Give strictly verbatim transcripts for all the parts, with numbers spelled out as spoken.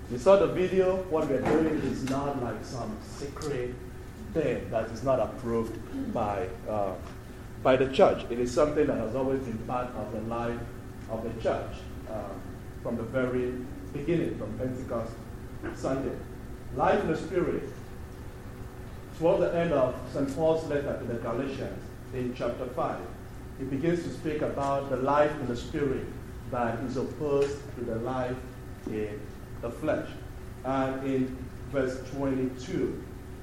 You saw the video. What we're doing is not like some secret thing that is not approved by uh, by the church. It is something that has always been part of the life of the church uh, from the very beginning, from Pentecost Sunday. Life in the Spirit. Towards the end of Saint Paul's letter to the Galatians, in chapter five, he begins to speak about the life in the Spirit that is opposed to the life in the flesh. And in verse twenty-two,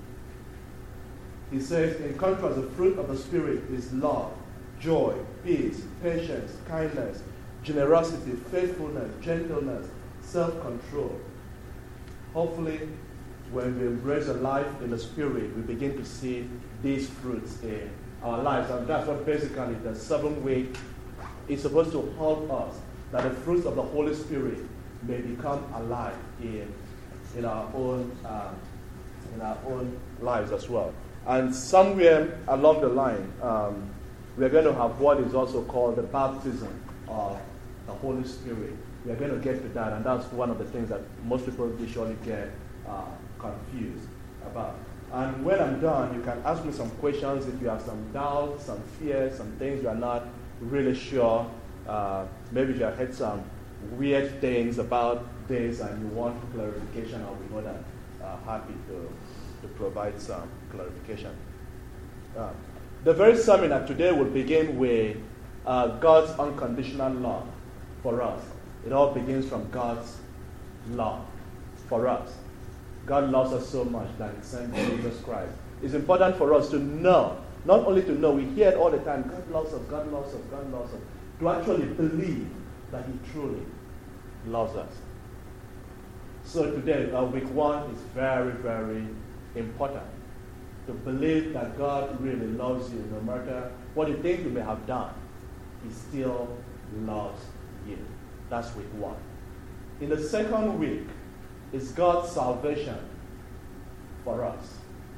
he says, in contrast, the fruit of the Spirit is love, joy, peace, patience, kindness, generosity, faithfulness, gentleness, self-control. Hopefully, when we embrace a life in the Spirit, we begin to see these fruits in our lives. And that's what basically the seventh week is supposed to help us, that the fruits of the Holy Spirit may become alive in, in, our, own, um, in our own lives as well. And somewhere along the line, um, we're going to have what is also called the baptism of the Holy Spirit. We're going to get to that, and that's one of the things that most people usually get uh, confused about. And when I'm done, you can ask me some questions if you have some doubts, some fears, some things you are not really sure. Uh, maybe you have heard some weird things about this and you want clarification, I'll be more than uh, happy to, to provide some clarification. Uh, the very seminar today will begin with uh, God's unconditional love for us. It all begins from God's love for us. God loves us so much that He sent Jesus Christ. It's important for us to know, not only to know, we hear it all the time, God loves us, God loves us, God loves us, to actually believe that He truly loves us. So today, uh, week one is very, very important. To believe that God really loves you, no matter what you think you may have done, He still loves you. That's week one. In the second week, is God's salvation for us.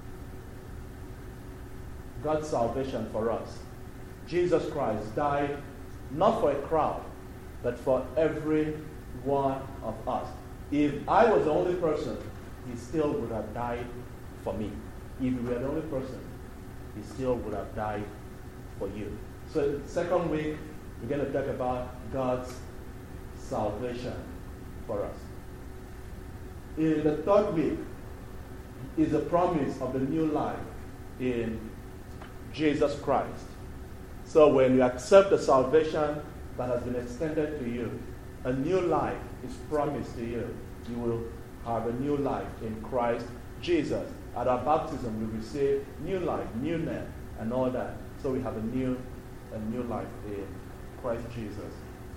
God's salvation for us. Jesus Christ died not for a crowd, but for every one of us. If I was the only person, He still would have died for me. If you were the only person, He still would have died for you. So second week, we're going to talk about God's salvation for us. In the third week is the promise of the new life in Jesus Christ. So when you accept the salvation that has been extended to you, a new life is promised to you. You will have a new life in Christ Jesus. At our baptism, we receive new life, new name, and all that. So we have a new, a new life in Christ Jesus.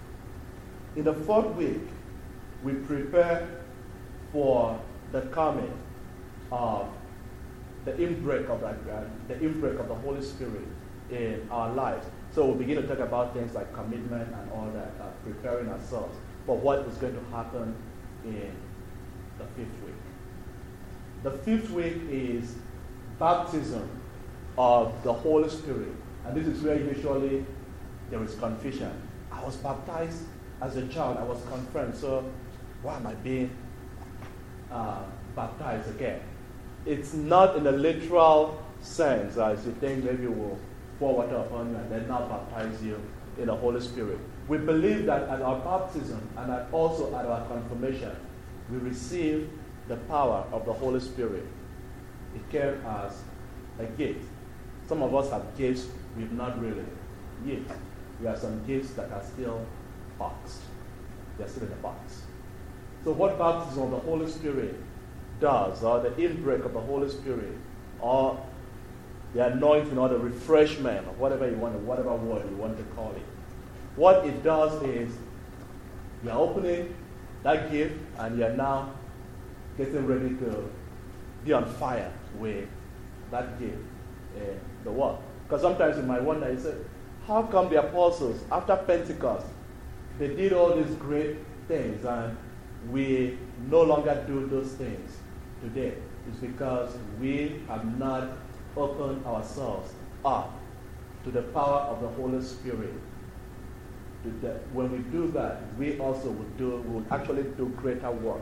In the fourth week, we prepare for the coming of the inbreak of that, uh, the inbreak of the Holy Spirit in our lives. So we'll begin to talk about things like commitment and all that, uh, preparing ourselves for what is going to happen in the fifth week. The fifth week is baptism of the Holy Spirit. And this is where usually there is confusion. I was baptized as a child. I was confirmed. So why am I being uh, baptized again? It's not in the literal sense as you think maybe we'll pour water upon you and then now baptize you in the Holy Spirit. We believe that at our baptism and at also at our confirmation, we receive the power of the Holy Spirit. It came as a gift. Some of us have gifts we've not really used. We have some gifts that are still boxed. They're still in the box. So what baptism of the Holy Spirit does, or the inbreak of the Holy Spirit, or the anointing or the refreshment, or whatever you want, whatever word you want to call it, what it does is you're opening that gift and you're now getting ready to be on fire with that gift in the world. Because sometimes you might wonder, you say, how come the apostles, after Pentecost, they did all these great things and we no longer do those things today? It's because we have not opened ourselves up to the power of the Holy Spirit. When we do that, we also will do, we will actually do greater works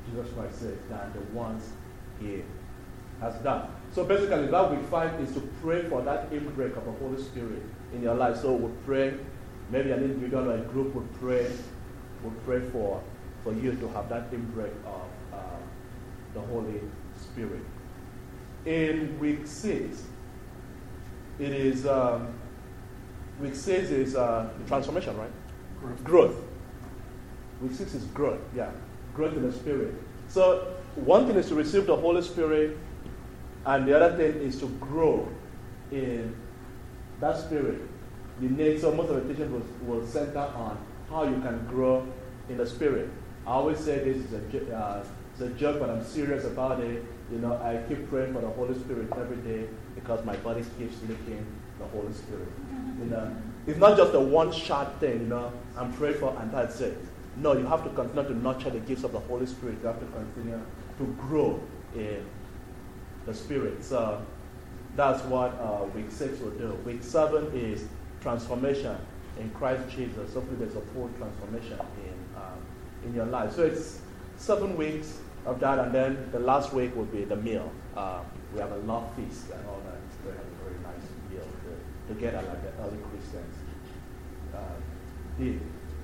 Jesus Christ says, than the ones he has done. So basically, that week five is to pray for that inbreak of the Holy Spirit in your life. So we'll pray, maybe an individual or a group will pray, will pray for, for you to have that inbreak of uh, the Holy Spirit. In week six, it is, um, week six is uh, transformation, right? Growth. growth. Week six is growth, yeah. Growth in the Spirit. So one thing is to receive the Holy Spirit, and the other thing is to grow in that Spirit. You need, so most of the teaching will, will center on how you can grow in the Spirit. I always say this is a, uh, it's a joke, but I'm serious about it. You know, I keep praying for the Holy Spirit every day because my body keeps licking the Holy Spirit. You know, it's not just a one-shot thing, you know, I'm praying for and that's it. No, you have to continue to nurture the gifts of the Holy Spirit. You have to continue to grow in the Spirit. So that's what uh, week six will do. Week seven is transformation in Christ Jesus. Hopefully there's a full transformation in um, in your life. So it's seven weeks of that, and then the last week will be the meal. Uh, we have a love feast and all that. It's very, very nice meal to, together like the early Christians uh, did.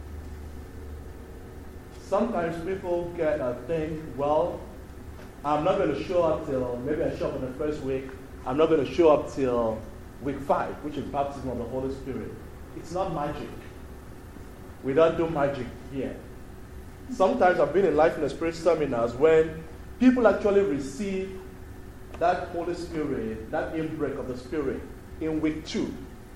Sometimes people get a thing, well, I'm not going to show up till, maybe I show up in the first week, I'm not going to show up till week five, which is baptism of the Holy Spirit. It's not magic. We don't do magic here. Sometimes I've been in Life in the Spirit seminars when people actually receive that Holy Spirit, that inbreak of the Spirit in week two,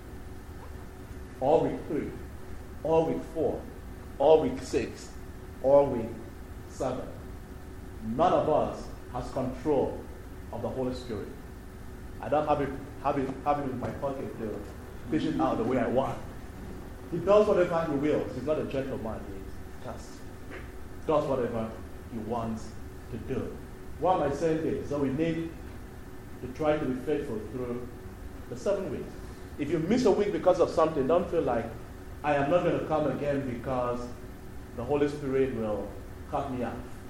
or week three, or week four, or week six, or week seven. None of us has control of the Holy Spirit. I don't have it, have it, have it in my pocket to fish it out the way I want. He does whatever he wills. He's not a gentleman. He just does whatever he wants to do. Why am I saying this? So we need to try to be faithful through the seven weeks. If you miss a week because of something, don't feel like I am not going to come again because the Holy Spirit will cut me off.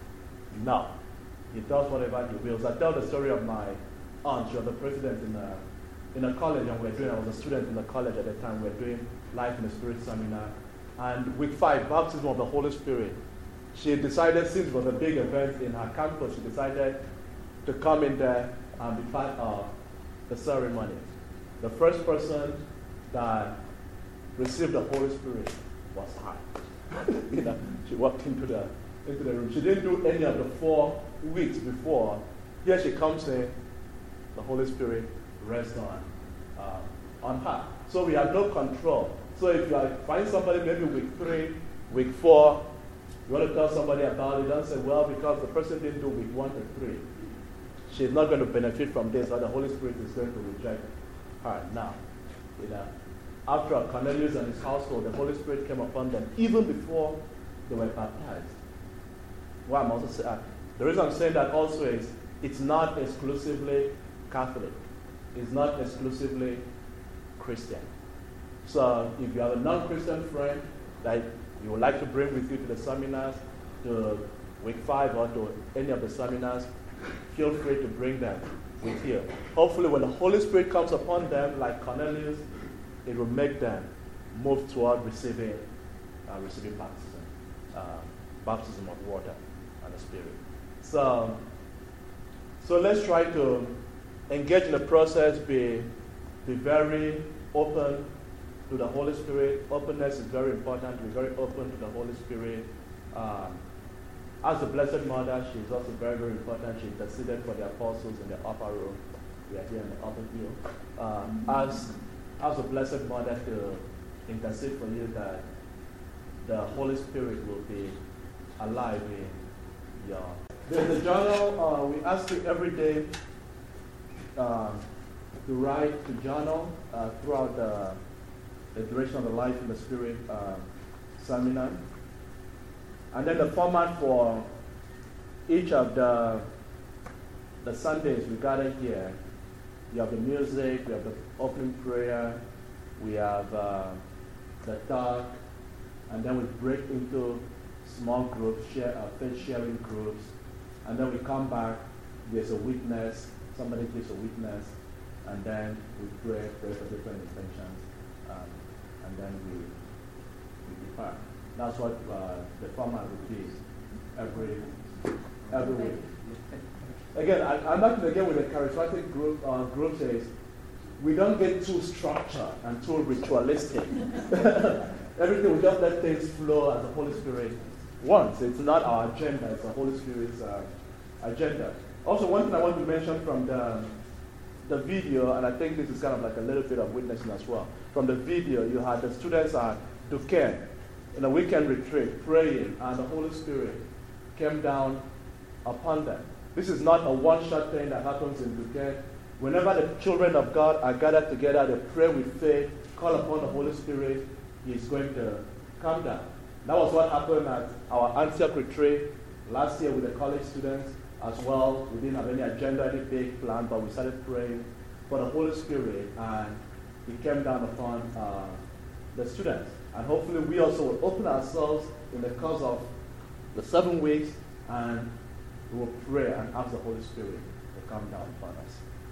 No. He does whatever he wills. I tell the story of my aunt. She was the president in a, in a college, and we were doing, I was a student in the college at the time. We were doing Life in the Spirit seminar. And week five, baptism of the Holy Spirit. She decided, since it was a big event in her campus, she decided to come in there and be part of the ceremony. The first person that received the Holy Spirit was her. You know, she walked into the into the room. She didn't do any of the four weeks before. Here she comes in, the Holy Spirit rests on uh, on her. So we have no control. So if you are, find somebody maybe week three, week four, you want to tell somebody about it, don't say, well, because the person didn't do week one to three, she's not going to benefit from this, or the Holy Spirit is going to reject her. Now, you know, after Cornelius and his household, the Holy Spirit came upon them even before they were baptized. Well, I'm also saying, uh, the reason I'm saying that also is it's not exclusively Catholic. It's not exclusively Christian. So if you have a non-Christian friend that you would like to bring with you to the seminars, to week five or to any of the seminars, feel free to bring them with you. Hopefully when the Holy Spirit comes upon them, like Cornelius, it will make them move toward receiving uh, receiving baptism, uh, baptism of water and the Spirit. So, so let's try to engage in the process, be, be very open to the Holy Spirit. Openness is very important. Be very open to the Holy Spirit. Um, as the Blessed Mother, she is also very, very important. She interceded for the apostles in the upper room. We are here in the upper view. Um, as, as the Blessed Mother to intercede for you that the Holy Spirit will be alive in your... There's a journal. Uh, we ask you every day uh, to write, to journal uh, throughout the the duration of the Life in the Spirit uh, seminar. And then the format for each of the, the Sundays we gather here, you have the music, we have the opening prayer, we have uh, the talk, and then we break into small groups, share, uh, faith sharing groups, and then we come back, there's a witness, somebody gives a witness, and then we pray, pray for different intentions, um, and then we, we depart. That's what uh, the format would be every every week. Again, I, I'm not going to get with the charismatic group. Uh, group says we don't get too structured and too ritualistic. Everything, we just let things flow as the Holy Spirit wants. It's not our agenda; it's the Holy Spirit's uh, agenda. Also, one thing I want to mention from the the video, and I think this is kind of like a little bit of witnessing as well. From the video, you had the students at Duquesne in a weekend retreat praying, and the Holy Spirit came down upon them. This is not a one-shot thing that happens in Duquesne. Whenever the children of God are gathered together, they pray with faith, call upon the Holy Spirit, He's going to come down. That was what happened at our Antioch retreat last year with the college students as well. We didn't have any agenda, any big plan, but we started praying for the Holy Spirit, and He came down upon uh, the students. And hopefully we also will open ourselves in the course of the seven weeks, and we will pray and ask the Holy Spirit to come down upon us.